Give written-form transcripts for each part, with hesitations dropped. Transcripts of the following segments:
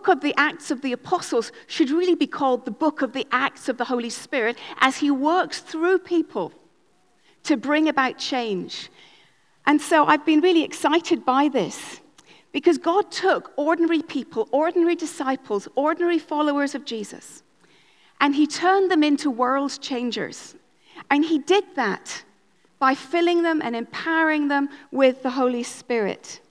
of the Acts of the Apostles should really be called the book of the Acts of the Holy Spirit as he works through people to bring about change. And so I've been really excited by this because God took ordinary people, ordinary disciples, ordinary followers of Jesus, and he turned them into world changers. And he did that by filling them and empowering them with the Holy Spirit.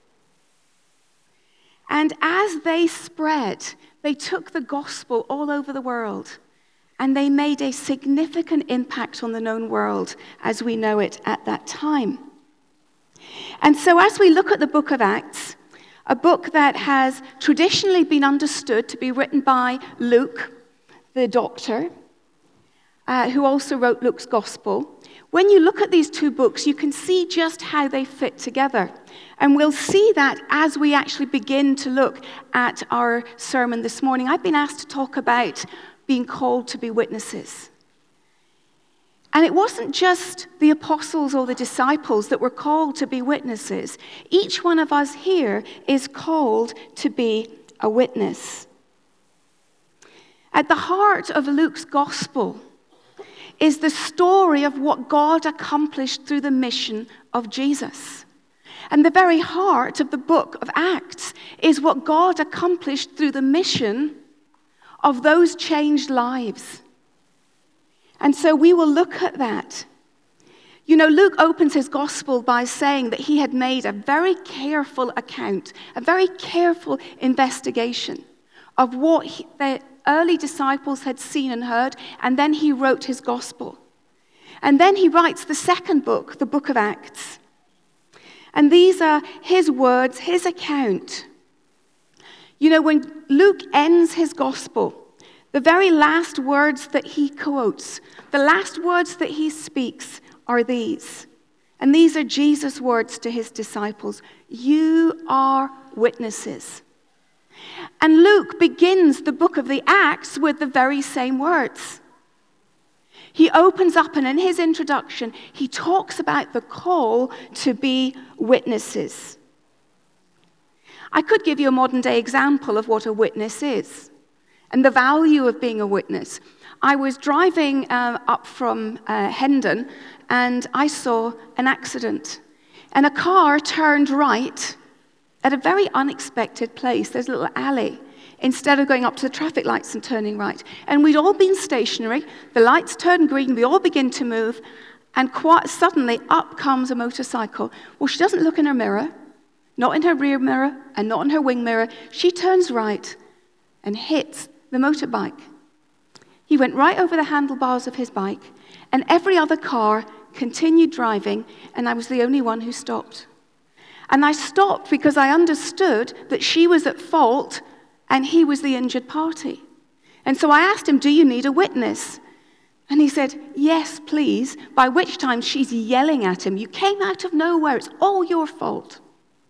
And as they spread, they took the gospel all over the world, and they made a significant impact on the known world as we know it at that time. And so as we look at the book of Acts, a book that has traditionally been understood to be written by Luke, the doctor, who also wrote Luke's gospel, when you look at these two books, you can see just how they fit together. And we'll see that as we actually begin to look at our sermon this morning. I've been asked to talk about being called to be witnesses. And it wasn't just the apostles or the disciples that were called to be witnesses. Each one of us here is called to be a witness. At the heart of Luke's gospel is the story of what God accomplished through the mission of Jesus. And the very heart of the book of Acts is what God accomplished through the mission of those changed lives. And so we will look at that. You know, Luke opens his gospel by saying that he had made a very careful account, a very careful investigation of what the early disciples had seen and heard, and then he wrote his gospel. And then he writes the second book, the book of Acts. And these are his words, his account. You know, when Luke ends his gospel, the very last words that he quotes, the last words that he speaks are these. And these are Jesus' words to his disciples. You are witnesses. And Luke begins the book of the Acts with the very same words. He opens up, and in his introduction, he talks about the call to be witnesses. I could give you a modern-day example of what a witness is and the value of being a witness. I was driving up from Hendon, and I saw an accident. And a car turned right at a very unexpected place. There's a little alley, instead of going up to the traffic lights and turning right. And we'd all been stationary. The lights turned green. We all begin to move. And quite suddenly, up comes a motorcycle. Well, she doesn't look in her mirror, not in her rear mirror, and not in her wing mirror. She turns right and hits the motorbike. He went right over the handlebars of his bike, and every other car continued driving, and I was the only one who stopped. And I stopped because I understood that she was at fault and he was the injured party. And so I asked him, do you need a witness? And he said, yes, please, by which time she's yelling at him, you came out of nowhere, it's all your fault.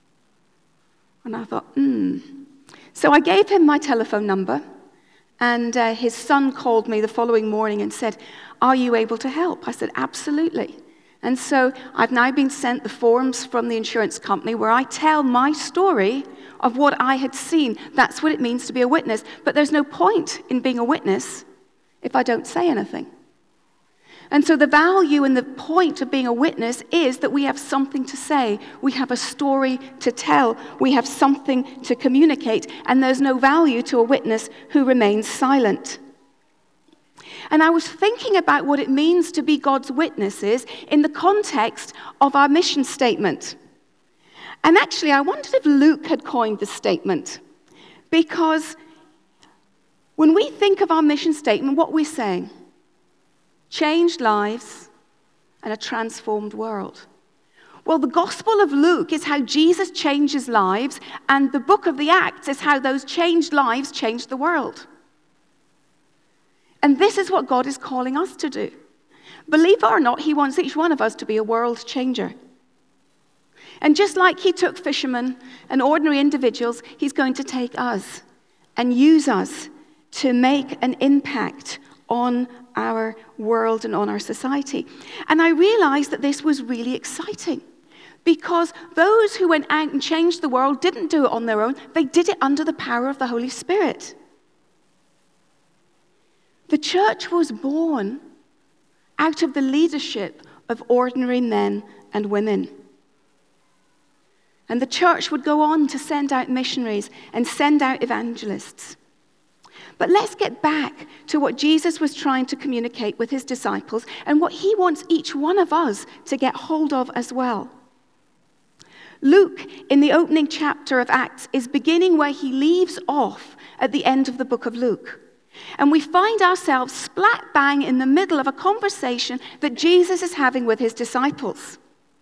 And I thought, So I gave him my telephone number, and his son called me the following morning and said, are you able to help? I said, absolutely. And so I've now been sent the forms from the insurance company where I tell my story of what I had seen. That's what it means to be a witness. But there's no point in being a witness if I don't say anything. And so the value and the point of being a witness is that we have something to say. We have a story to tell. We have something to communicate. And there's no value to a witness who remains silent. And I was thinking about what it means to be God's witnesses in the context of our mission statement. And actually, I wondered if Luke had coined the statement. Because when we think of our mission statement, what we're saying, changed lives and a transformed world. Well, the Gospel of Luke is how Jesus changes lives, and the book of the Acts is how those changed lives change the world. And this is what God is calling us to do. Believe it or not, he wants each one of us to be a world changer. And just like he took fishermen and ordinary individuals, he's going to take us and use us to make an impact on our world and on our society. And I realized that this was really exciting Because those who went out and changed the world didn't do it on their own. They did it under the power of the Holy Spirit. The church was born out of the leadership of ordinary men and women. And the church would go on to send out missionaries and send out evangelists. But let's get back to what Jesus was trying to communicate with his disciples and what he wants each one of us to get hold of as well. Luke, in the opening chapter of Acts, is beginning where he leaves off at the end of the book of Luke. And we find ourselves splat bang in the middle of a conversation that Jesus is having with his disciples.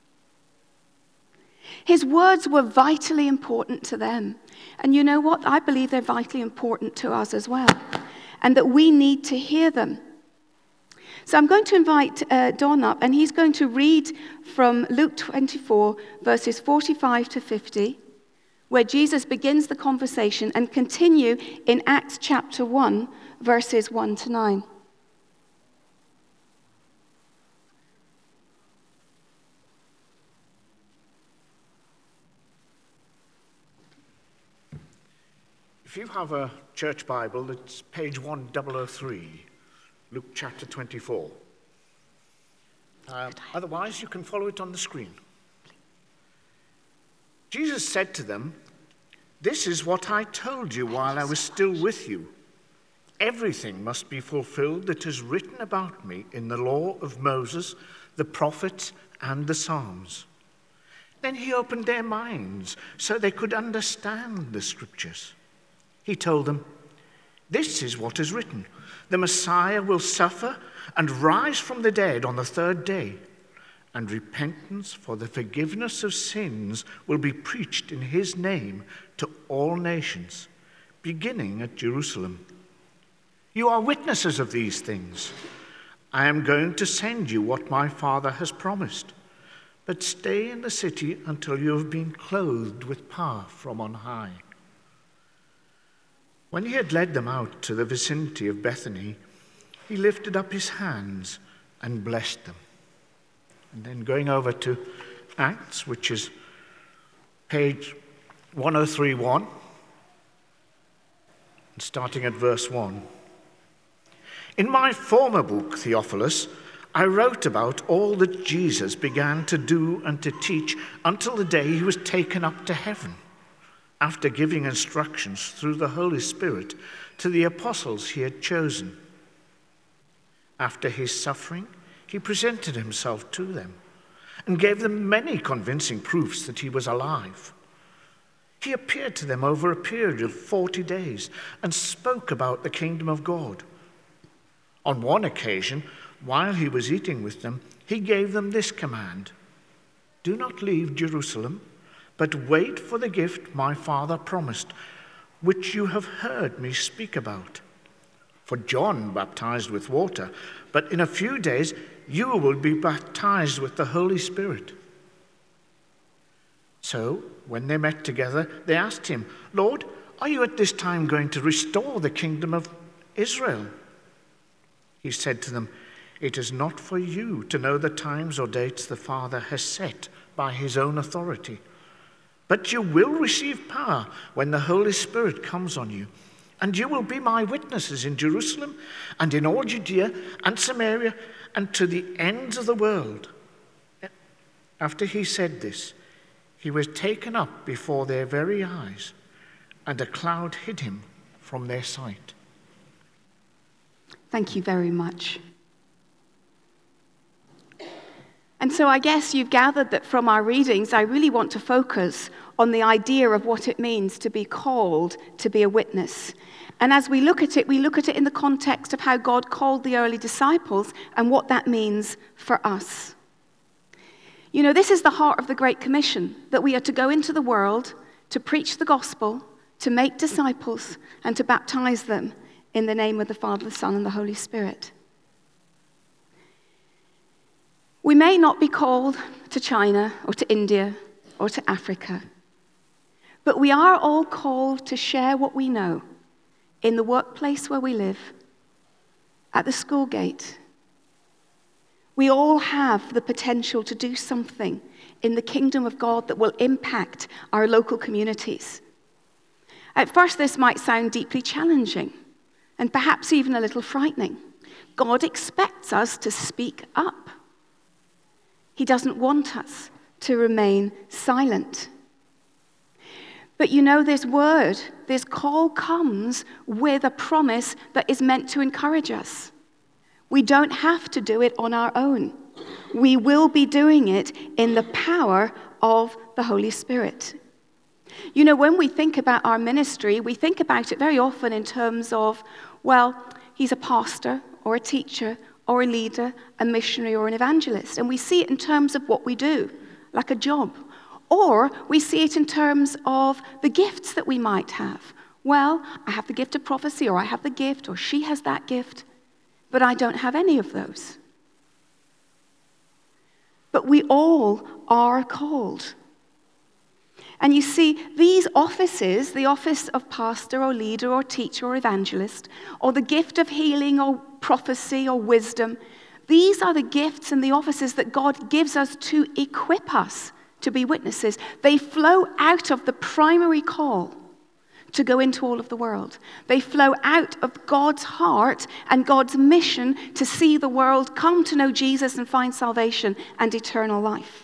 His words were vitally important to them. And you know what? I believe they're vitally important to us as well. And that we need to hear them. So I'm going to invite Don up, and he's going to read from Luke 24, verses 45 to 50, where Jesus begins the conversation, and continue in Acts chapter 1, verses 1 to 9. If you have a church Bible, it's page 1003, Luke chapter 24. Otherwise, you can follow it on the screen. Jesus said to them, "This is what I told you while I was still with you. Everything must be fulfilled that is written about me in the law of Moses, the prophets, and the Psalms." Then he opened their minds so they could understand the scriptures. He told them, "This is what is written. The Messiah will suffer and rise from the dead on the third day, and repentance for the forgiveness of sins will be preached in his name to all nations, beginning at Jerusalem. You are witnesses of these things. I am going to send you what my Father has promised, but stay in the city until you have been clothed with power from on high." When he had led them out to the vicinity of Bethany, he lifted up his hands and blessed them. And then going over to Acts, which is page 1031, and starting at verse 1. "In my former book, Theophilus, I wrote about all that Jesus began to do and to teach until the day he was taken up to heaven, after giving instructions through the Holy Spirit to the apostles he had chosen. After his suffering, he presented himself to them and gave them many convincing proofs that he was alive. He appeared to them over a period of 40 days and spoke about the kingdom of God. On one occasion, while he was eating with them, he gave them this command: 'Do not leave Jerusalem, but wait for the gift my Father promised, which you have heard me speak about. For John baptized with water, but in a few days you will be baptized with the Holy Spirit.' So, when they met together, they asked him, 'Lord, are you at this time going to restore the kingdom of Israel?' He said to them, 'It is not for you to know the times or dates the Father has set by his own authority. But you will receive power when the Holy Spirit comes on you, and you will be my witnesses in Jerusalem and in all Judea and Samaria and to the ends of the world.' After he said this, he was taken up before their very eyes, and a cloud hid him from their sight." Thank you very much. And so I guess you've gathered that from our readings, I really want to focus on the idea of what it means to be called to be a witness. And as we look at it in the context of how God called the early disciples and what that means for us. You know, this is the heart of the Great Commission, that we are to go into the world, to preach the gospel, to make disciples, and to baptize them in the name of the Father, the Son, and the Holy Spirit. We may not be called to China or to India or to Africa, but we are all called to share what we know in the workplace where we live, at the school gate, We all have the potential to do something in the kingdom of God that will impact our local communities. At first, this might sound deeply challenging and perhaps even a little frightening. God expects us to speak up. He doesn't want us to remain silent. But you know, this word, this call comes with a promise that is meant to encourage us. We don't have to do it on our own. We will be doing it in the power of the Holy Spirit. You know, when we think about our ministry, we think about it very often in terms of, well, he's a pastor or a teacher or a leader, a missionary or an evangelist. And we see it in terms of what we do, like a job. Or we see it in terms of the gifts that we might have. Well, I have the gift of prophecy, or I have the gift, or she has that gift, but I don't have any of those. But we all are called. And you see, these offices, the office of pastor or leader or teacher or evangelist, or the gift of healing or prophecy or wisdom, these are the gifts and the offices that God gives us to equip us to be witnesses. They flow out of the primary call to go into all of the world. They flow out of God's heart and God's mission to see the world come to know Jesus and find salvation and eternal life.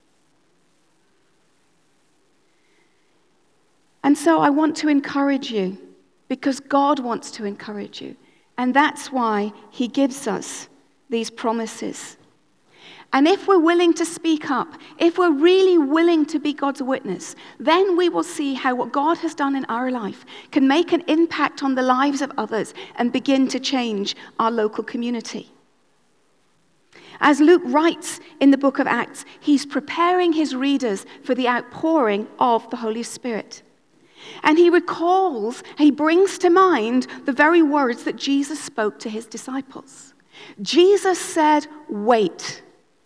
And so I want to encourage you, because God wants to encourage you. And that's why he gives us these promises. And if we're willing to speak up, if we're really willing to be God's witness, then we will see how what God has done in our life can make an impact on the lives of others and begin to change our local community. As Luke writes in the book of Acts, he's preparing his readers for the outpouring of the Holy Spirit. And he brings to mind the very words that Jesus spoke to his disciples. Jesus said, "Wait.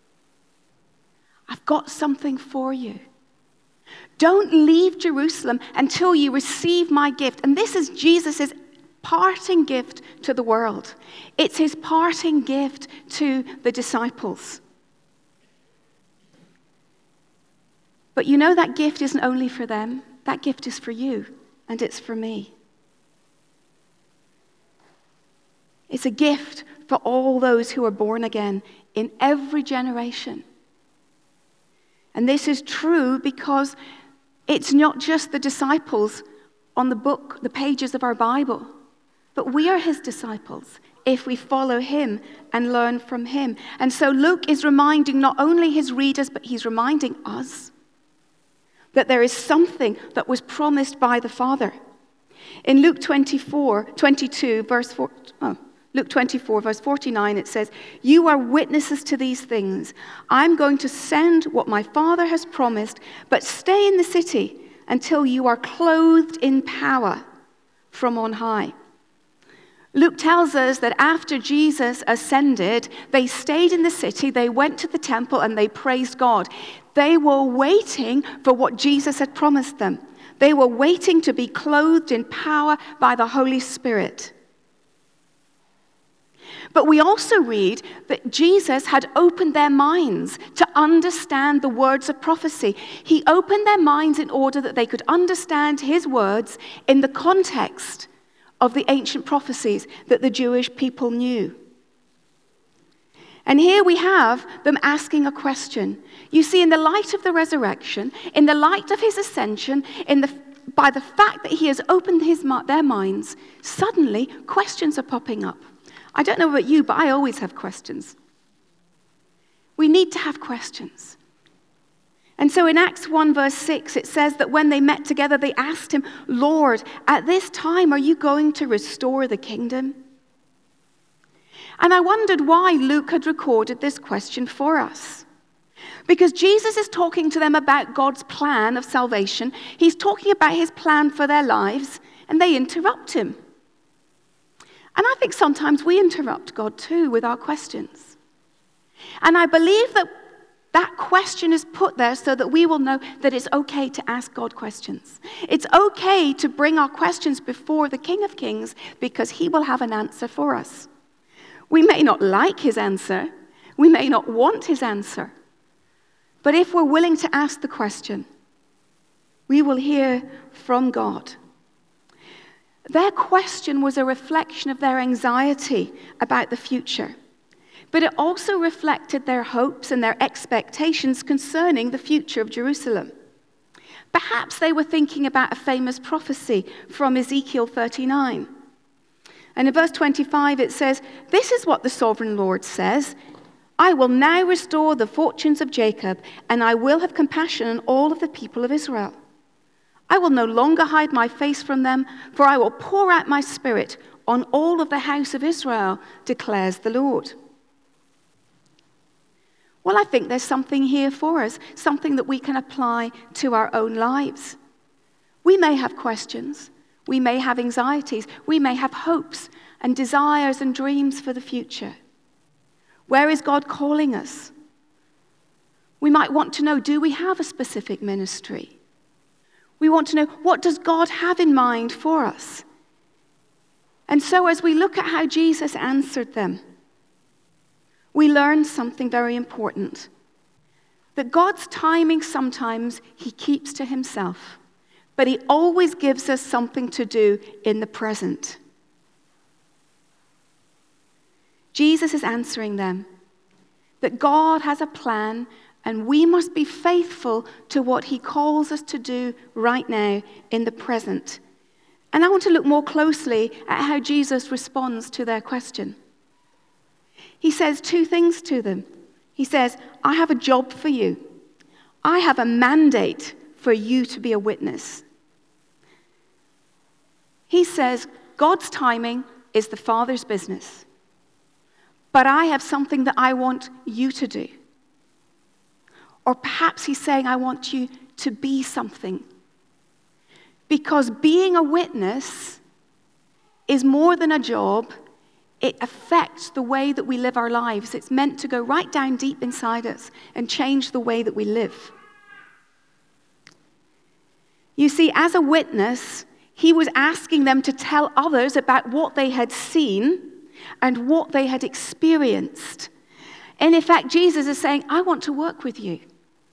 I've got something for you. Don't leave Jerusalem until you receive my gift." And this is Jesus' parting gift to the world. It's his parting gift to the disciples. But you know, that gift isn't only for them. That gift is for you, and it's for me. It's a gift for all those who are born again in every generation. And this is true because it's not just the disciples on the pages of our Bible, but we are his disciples if we follow him and learn from him. And so Luke is reminding not only his readers, but he's reminding us that there is something that was promised by the Father. In Luke 24, verse 49, it says, "You are witnesses to these things. I'm going to send what my Father has promised, but stay in the city until you are clothed in power from on high." Luke tells us that after Jesus ascended, they stayed in the city, they went to the temple, and they praised God. They were waiting for what Jesus had promised them. They were waiting to be clothed in power by the Holy Spirit. But we also read that Jesus had opened their minds to understand the words of prophecy. He opened their minds in order that they could understand his words in the context of the ancient prophecies that the Jewish people knew. And here we have them asking a question. You see, in the light of the resurrection, in the light of his ascension, by the fact that he has opened their minds, suddenly questions are popping up. I don't know about you, but I always have questions. We need to have questions. And so in Acts 1 verse 6, it says that when they met together, they asked him, "Lord, at this time, are you going to restore the kingdom?" And I wondered why Luke had recorded this question for us. Because Jesus is talking to them about God's plan of salvation. He's talking about his plan for their lives, and they interrupt him. And I think sometimes we interrupt God too with our questions. And I believe that question is put there so that we will know that it's okay to ask God questions. It's okay to bring our questions before the King of Kings because he will have an answer for us. We may not like his answer, We may not want his answer. But if we're willing to ask the question, we will hear from God. Their question was a reflection of their anxiety about the future. But it also reflected their hopes and their expectations concerning the future of Jerusalem. Perhaps they were thinking about a famous prophecy from Ezekiel 39. And in verse 25 it says, "This is what the sovereign Lord says, I will now restore the fortunes of Jacob, and I will have compassion on all of the people of Israel. I will no longer hide my face from them, for I will pour out my spirit on all of the house of Israel, declares the Lord." Well, I think there's something here for us, something that we can apply to our own lives. We may have questions, we may have anxieties, we may have hopes and desires and dreams for the future. Where is God calling us? We might want to know, do we have a specific ministry? We want to know, what does God have in mind for us? And so as we look at how Jesus answered them, we learn something very important. That God's timing sometimes he keeps to himself, but he always gives us something to do in the present. Jesus is answering them that God has a plan and we must be faithful to what he calls us to do right now in the present. And I want to look more closely at how Jesus responds to their question. He says two things to them. He says, I have a job for you. I have a mandate for you to be a witness. He says, God's timing is the Father's business. But I have something that I want you to do. Or perhaps he's saying, I want you to be something. Because being a witness is more than a job. It affects the way that we live our lives. It's meant to go right down deep inside us and change the way that we live. You see, as a witness, he was asking them to tell others about what they had seen and what they had experienced. And in fact, Jesus is saying, I want to work with you.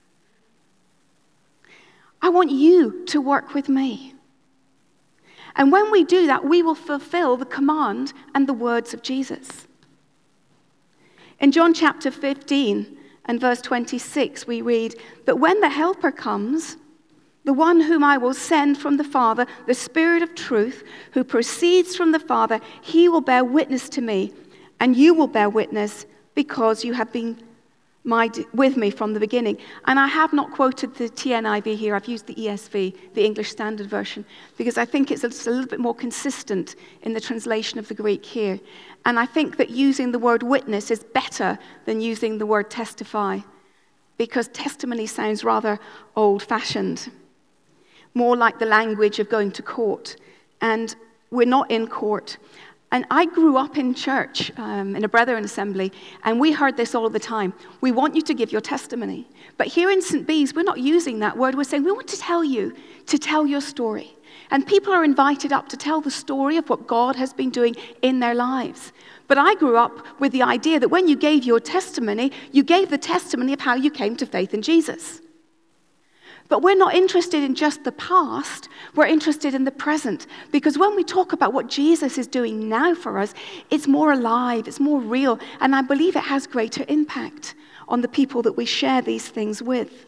I want you to work with me. And when we do that, we will fulfill the command and the words of Jesus. In John chapter 15 and verse 26, we read that when the Helper comes, the one whom I will send from the Father, the Spirit of truth, who proceeds from the Father, he will bear witness to me, and you will bear witness because you have been with me from the beginning. And I have not quoted the TNIV here. I've used the ESV, the English Standard Version, because I think it's a little bit more consistent in the translation of the Greek here. And I think that using the word witness is better than using the word testify, because testimony sounds rather old-fashioned, more like the language of going to court. And we're not in court. And I grew up in church, in a Brethren assembly, and we heard this all the time. We want you to give your testimony. But here in St. Bees, we're not using that word. We're saying, we want to tell you to tell your story. And people are invited up to tell the story of what God has been doing in their lives. But I grew up with the idea that when you gave your testimony, you gave the testimony of how you came to faith in Jesus. But we're not interested in just the past, we're interested in the present. Because when we talk about what Jesus is doing now for us, it's more alive, it's more real, and I believe it has greater impact on the people that we share these things with.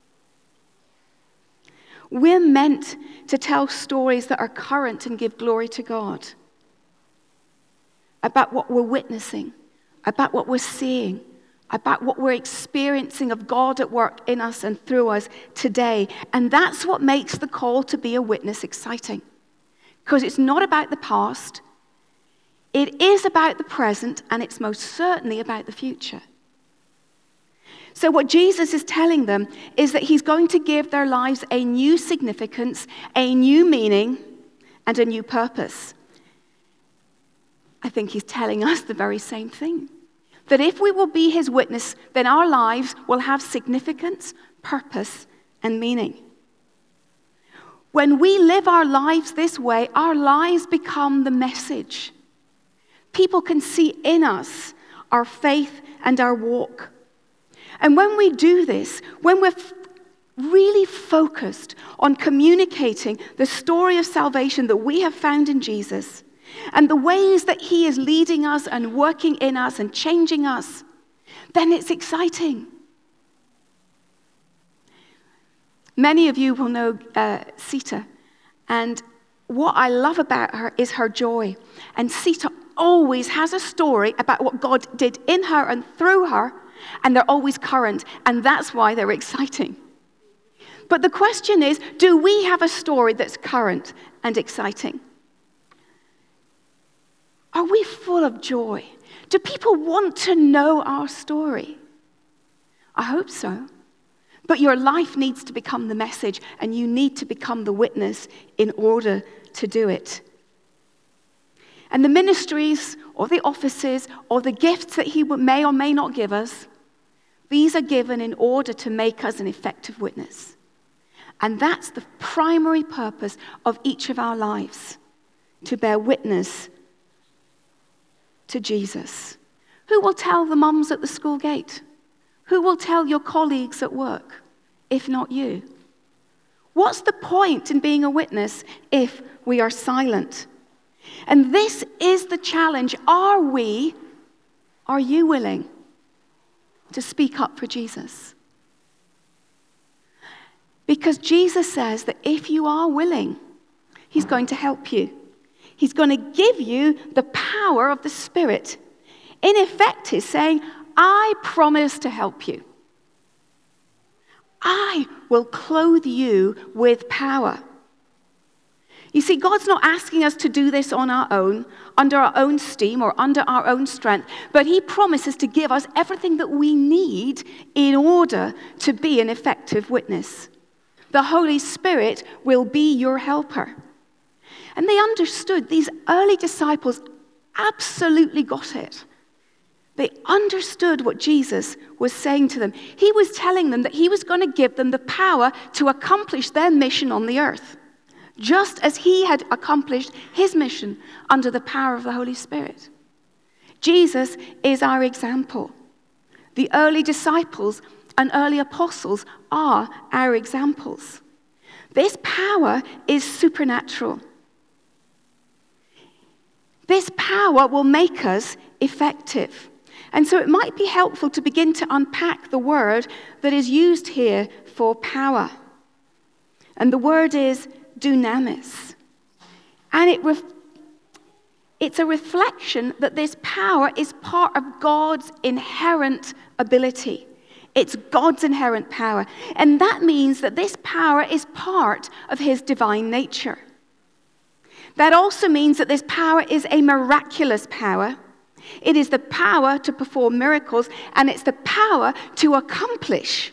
We're meant to tell stories that are current and give glory to God. About what we're witnessing, about what we're seeing, about what we're experiencing of God at work in us and through us today. And that's what makes the call to be a witness exciting. Because it's not about the past, it is about the present, and it's most certainly about the future. So what Jesus is telling them is that he's going to give their lives a new significance, a new meaning, and a new purpose. I think he's telling us the very same thing. That if we will be his witness, then our lives will have significance, purpose, and meaning. When we live our lives this way, our lives become the message. People can see in us our faith, and our walk. And when we do this, when we're really focused on communicating the story of salvation that we have found in Jesus, and the ways that he is leading us and working in us and changing us, then it's exciting. Many of you will know Sita, and what I love about her is her joy. And Sita always has a story about what God did in her and through her, and they're always current, and that's why they're exciting. But the question is, do we have a story that's current and exciting? Are we full of joy? Do people want to know our story? I hope so. But your life needs to become the message, and you need to become the witness in order to do it. And the ministries or the offices or the gifts that he may or may not give us, these are given in order to make us an effective witness. And that's the primary purpose of each of our lives, to bear witness to Jesus. Who will tell the mums at the school gate? Who will tell your colleagues at work, if not you? What's the point in being a witness if we are silent? And this is the challenge. Are you willing to speak up for Jesus? Because Jesus says that if you are willing, he's going to help you. He's going to give you the power of the Spirit. In effect, he's saying, I promise to help you. I will clothe you with power. You see, God's not asking us to do this on our own, under our own steam or under our own strength, but he promises to give us everything that we need in order to be an effective witness. The Holy Spirit will be your helper. And they understood, these early disciples absolutely got it. They understood what Jesus was saying to them. He was telling them that he was going to give them the power to accomplish their mission on the earth, just as he had accomplished his mission under the power of the Holy Spirit. Jesus is our example. The early disciples and early apostles are our examples. This power is supernatural. This power will make us effective. And so it might be helpful to begin to unpack the word that is used here for power. And the word is dunamis. And it's a reflection that this power is part of God's inherent ability. It's God's inherent power. And that means that this power is part of his divine nature. That also means that this power is a miraculous power. It is the power to perform miracles, and it's the power to accomplish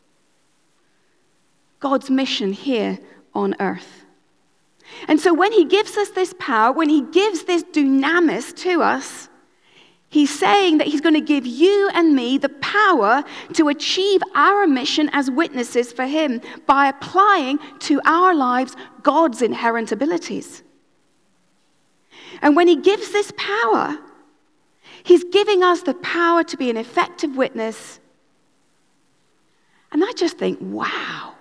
God's mission here on earth. And so when he gives us this power, when he gives this dunamis to us, he's saying that he's going to give you and me the power to achieve our mission as witnesses for him by applying to our lives God's inherent abilities. And when he gives this power, he's giving us the power to be an effective witness. And I just think, wow.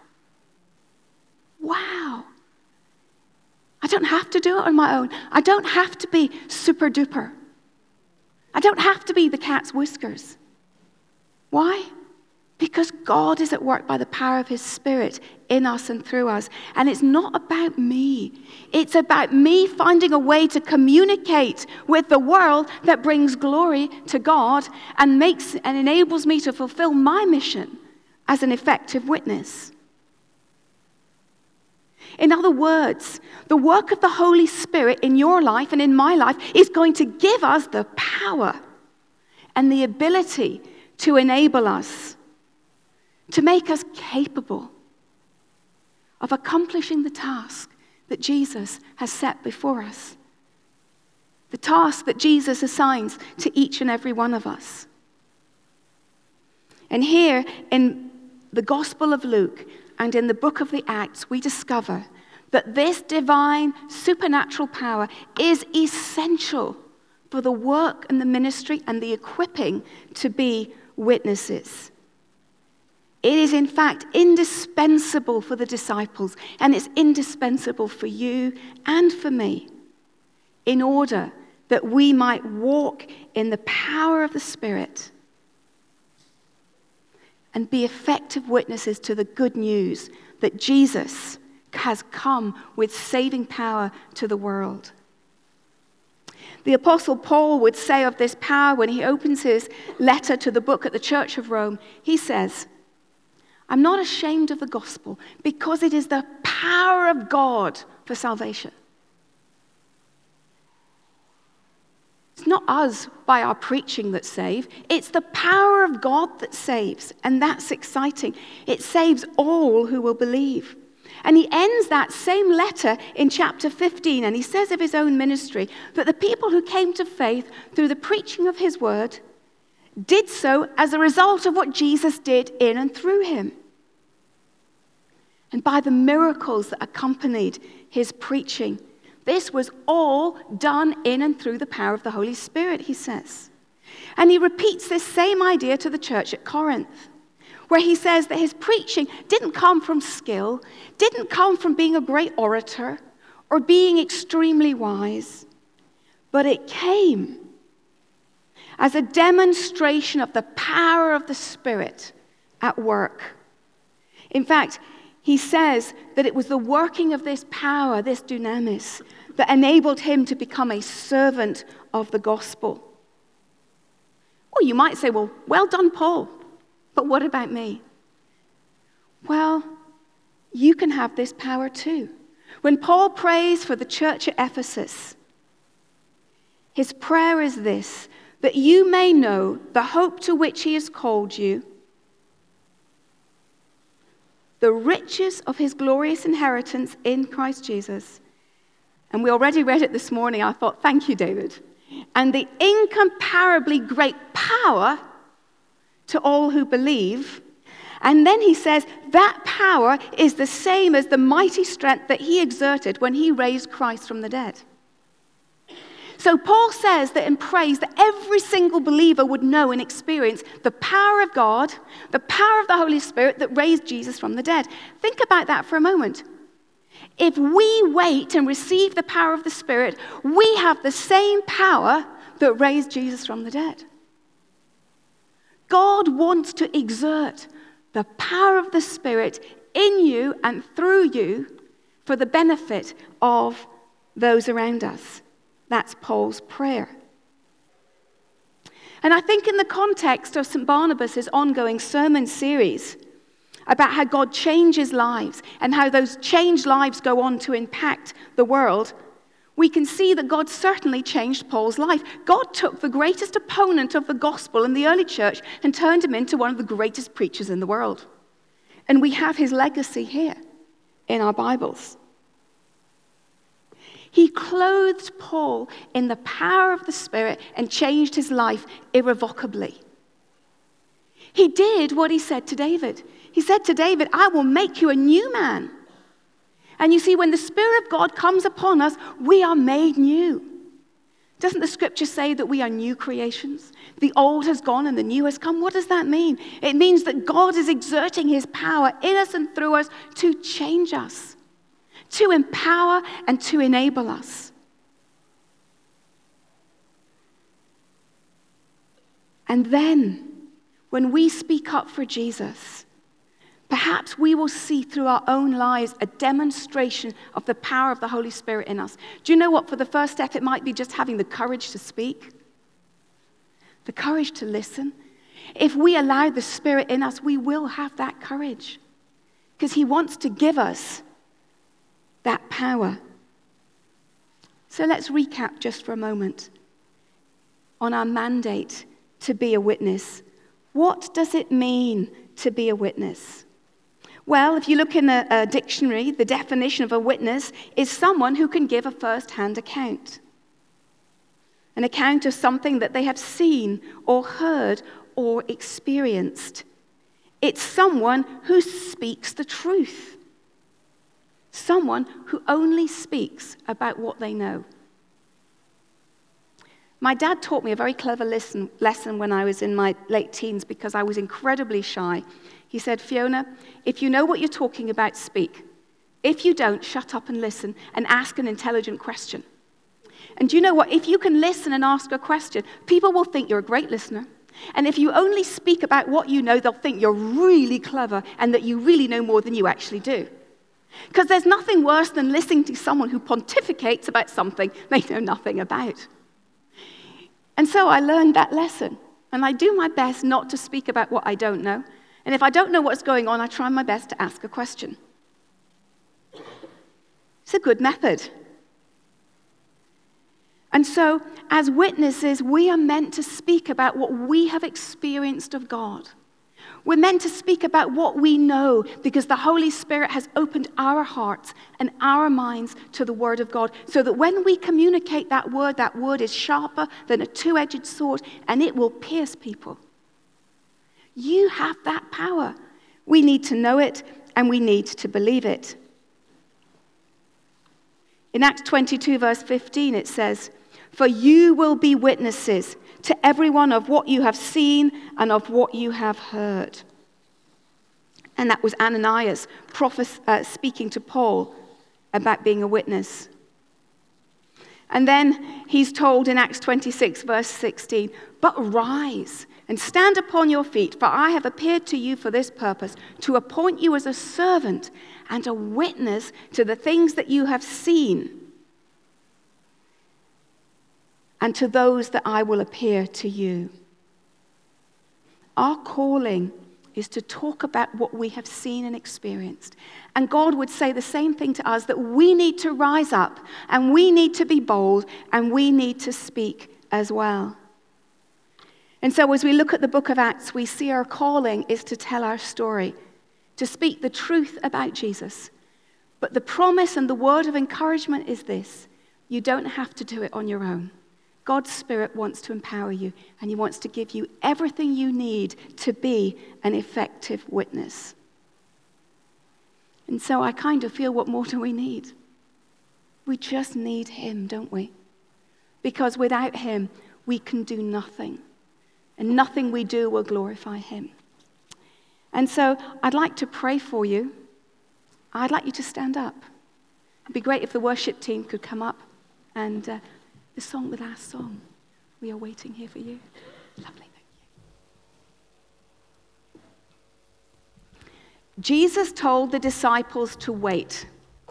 I don't have to do it on my own. I don't have to be super duper. I don't have to be the cat's whiskers. Why? Because God is at work by the power of his Spirit in us and through us. And it's not about me. It's about me finding a way to communicate with the world that brings glory to God and enables me to fulfill my mission as an effective witness. In other words, the work of the Holy Spirit in your life and in my life is going to give us the power and the ability to enable us, to make us capable of accomplishing the task that Jesus has set before us. The task that Jesus assigns to each and every one of us. And here in the Gospel of Luke and in the book of the Acts, we discover that this divine supernatural power is essential for the work and the ministry and the equipping to be witnesses. It is, in fact, indispensable for the disciples, and it's indispensable for you and for me, in order that we might walk in the power of the Spirit and be effective witnesses to the good news that Jesus has come with saving power to the world. The Apostle Paul would say of this power when he opens his letter to the book at the Church of Rome, he says, I'm not ashamed of the gospel because it is the power of God for salvation. It's not us by our preaching that save. It's the power of God that saves, and that's exciting. It saves all who will believe. And he ends that same letter in chapter 15, and he says of his own ministry that the people who came to faith through the preaching of his word did so as a result of what Jesus did in and through him, and by the miracles that accompanied his preaching. This was all done in and through the power of the Holy Spirit, he says. And he repeats this same idea to the church at Corinth, where he says that his preaching didn't come from skill, didn't come from being a great orator or being extremely wise, but it came as a demonstration of the power of the Spirit at work. In fact, he says that it was the working of this power, this dunamis, that enabled him to become a servant of the gospel. Well, you might say, well done, Paul, but what about me? Well, you can have this power too. When Paul prays for the church at Ephesus, his prayer is this, that you may know the hope to which he has called you, the riches of his glorious inheritance in Christ Jesus. And we already read it this morning. I thought, thank you, David. And the incomparably great power to all who believe. And then he says, that power is the same as the mighty strength that he exerted when he raised Christ from the dead. So Paul says that and prays that every single believer would know and experience the power of God, the power of the Holy Spirit that raised Jesus from the dead. Think about that for a moment. If we wait and receive the power of the Spirit, we have the same power that raised Jesus from the dead. God wants to exert the power of the Spirit in you and through you for the benefit of those around us. That's Paul's prayer. And I think in the context of St. Barnabas' ongoing sermon series about how God changes lives and how those changed lives go on to impact the world, we can see that God certainly changed Paul's life. God took the greatest opponent of the gospel in the early church and turned him into one of the greatest preachers in the world. And we have his legacy here in our Bibles. He clothed Paul in the power of the Spirit and changed his life irrevocably. He did what he said to David. He said to David, I will make you a new man. And you see, when the Spirit of God comes upon us, we are made new. Doesn't the scripture say that we are new creations? The old has gone and the new has come. What does that mean? It means that God is exerting his power in us and through us to change us, to empower and to enable us. And then, when we speak up for Jesus, perhaps we will see through our own lives a demonstration of the power of the Holy Spirit in us. Do you know what? For the first step, it might be just having the courage to speak, the courage to listen. If we allow the Spirit in us, we will have that courage because he wants to give us that power. So let's recap just for a moment on our mandate to be a witness. What does it mean to be a witness? Well, if you look in a dictionary, the definition of a witness is someone who can give a first-hand account. An account of something that they have seen or heard or experienced. It's someone who speaks the truth. Someone who only speaks about what they know. My dad taught me a very clever lesson when I was in my late teens because I was incredibly shy. He said, Fiona, if you know what you're talking about, speak. If you don't, shut up and listen and ask an intelligent question. And do you know what? If you can listen and ask a question, people will think you're a great listener. And if you only speak about what you know, they'll think you're really clever and that you really know more than you actually do. Because there's nothing worse than listening to someone who pontificates about something they know nothing about. And so I learned that lesson. And I do my best not to speak about what I don't know. And if I don't know what's going on, I try my best to ask a question. It's a good method. And so, as witnesses, we are meant to speak about what we have experienced of God. We're meant to speak about what we know because the Holy Spirit has opened our hearts and our minds to the Word of God so that when we communicate that word is sharper than a two-edged sword and it will pierce people. You have that power. We need to know it and we need to believe it. In Acts 22, verse 15, it says, "For you will be witnesses to everyone of what you have seen and of what you have heard." And that was Ananias speaking to Paul about being a witness. And then he's told in Acts 26, verse 16, "But rise and stand upon your feet, for I have appeared to you for this purpose, to appoint you as a servant and a witness to the things that you have seen, and to those that I will appear to you." Our calling is to talk about what we have seen and experienced. And God would say the same thing to us, that we need to rise up, and we need to be bold, and we need to speak as well. And so as we look at the book of Acts, we see our calling is to tell our story, to speak the truth about Jesus. But the promise and the word of encouragement is this: you don't have to do it on your own. God's Spirit wants to empower you, and He wants to give you everything you need to be an effective witness. And so I kind of feel, what more do we need? We just need Him, don't we? Because without Him, we can do nothing, and nothing we do will glorify Him. And so I'd like to pray for you. I'd like you to stand up. It'd be great if the worship team could come up and the last song, "We Are Waiting Here for You." Lovely, thank you. Jesus told the disciples to wait.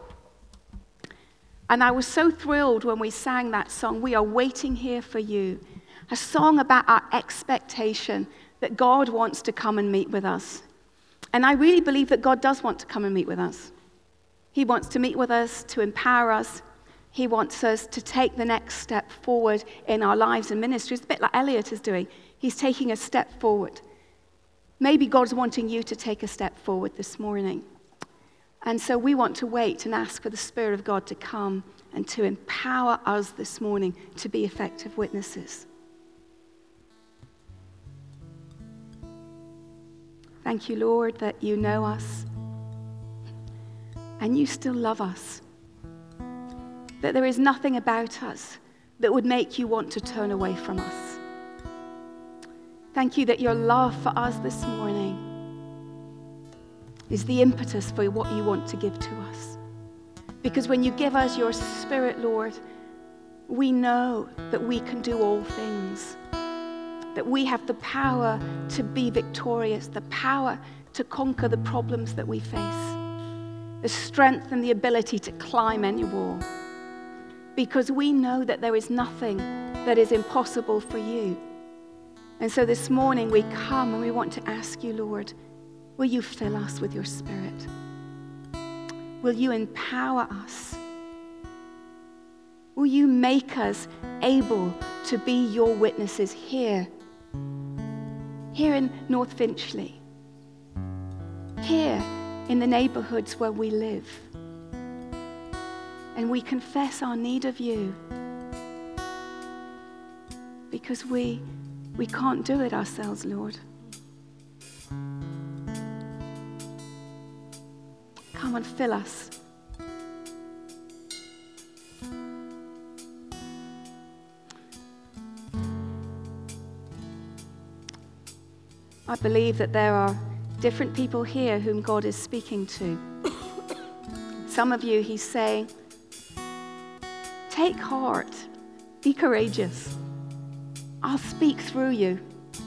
And I was so thrilled when we sang that song, "We Are Waiting Here for You." A song about our expectation that God wants to come and meet with us. And I really believe that God does want to come and meet with us. He wants to meet with us, to empower us. He wants us to take the next step forward in our lives and ministries, a bit like Elliot is doing. He's taking a step forward. Maybe God's wanting you to take a step forward this morning. And so we want to wait and ask for the Spirit of God to come and to empower us this morning to be effective witnesses. Thank you, Lord, that you know us and you still love us. That there is nothing about us that would make you want to turn away from us. Thank you that your love for us this morning is the impetus for what you want to give to us. Because when you give us your Spirit, Lord, we know that we can do all things. That we have the power to be victorious, the power to conquer the problems that we face, the strength and the ability to climb any wall. Because we know that there is nothing that is impossible for you. And so this morning we come and we want to ask you, Lord, will you fill us with your Spirit? Will you empower us? Will you make us able to be your witnesses here in North Finchley, here in the neighborhoods where we live? And we confess our need of you because we can't do it ourselves, Lord. Come and fill us. I believe that there are different people here whom God is speaking to. Some of you, he's saying, take heart, be courageous. I'll speak through you.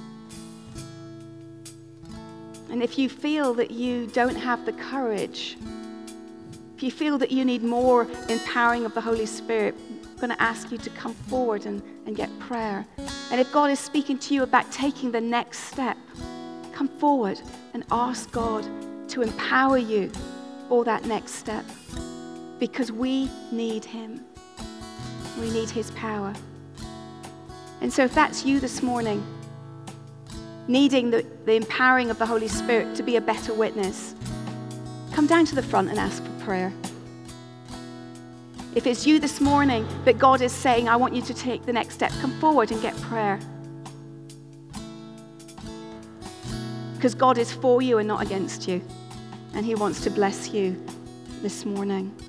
And if you feel that you don't have the courage, if you feel that you need more empowering of the Holy Spirit, I'm going to ask you to come forward and get prayer. And if God is speaking to you about taking the next step, come forward and ask God to empower you for that next step. Because we need him. We need his power. And so if that's you this morning, needing the empowering of the Holy Spirit to be a better witness, come down to the front and ask for prayer. If it's you this morning that God is saying, I want you to take the next step, come forward and get prayer. Because God is for you and not against you. And he wants to bless you this morning.